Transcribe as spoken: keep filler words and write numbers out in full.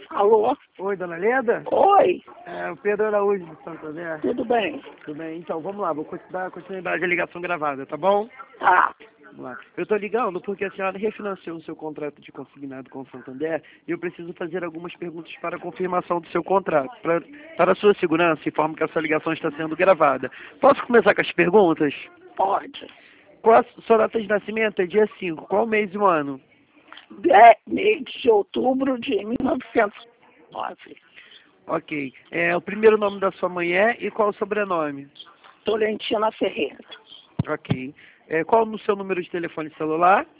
Alô? Oi, dona Leda? Oi, É, o Pedro Araújo do Santander. tudo bem? Tudo bem? Então, vamos lá, vou dar continuidade à ligação gravada, tá bom? Tá. Vamos lá. Eu tô ligando porque a senhora refinanciou o seu contrato de consignado com o Santander e eu preciso fazer algumas perguntas para a confirmação do seu contrato. Pra, para a sua segurança, informo que essa ligação está sendo gravada. Posso começar com as perguntas? Pode. Qual a sua data de nascimento? É dia cinco. Qual o mês e o ano? É, mês de outubro de mil novecentos e nove. Ok. É, o primeiro nome da sua mãe é e qual o sobrenome? Tolentina Ferreira. Ok. É, qual o seu número de telefone celular?